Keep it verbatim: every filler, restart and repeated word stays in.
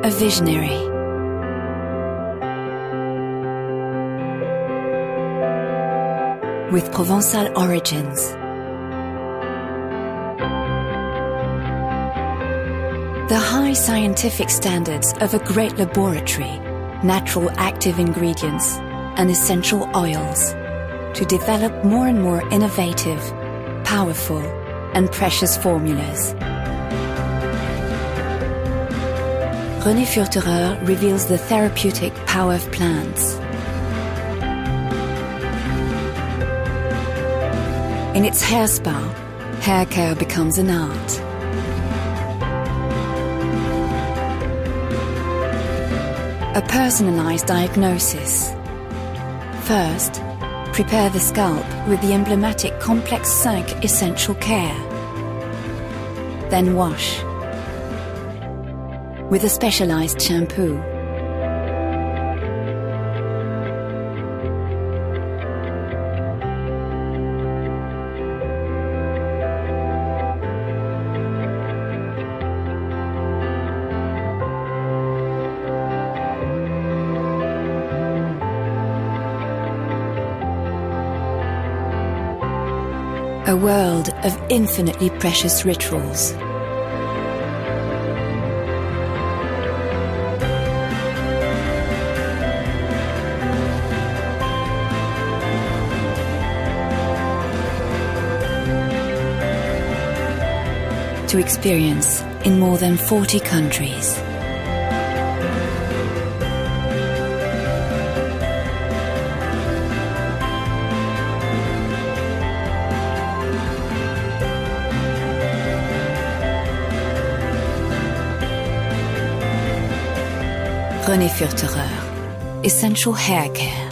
a visionary. With Provençal origins. The high scientific standards of a great laboratory, natural active ingredients and essential oils to develop more and more innovative, powerful and precious formulas. René Furterer reveals the therapeutic power of plants. In its hair spa, hair care becomes an art. A personalized diagnosis. First, prepare the scalp with the emblematic Complex cinq Essential Care. Then wash with a specialized shampoo. A world of infinitely precious rituals. To experience in more than forty countries. René Furterer, Essential Hair Care.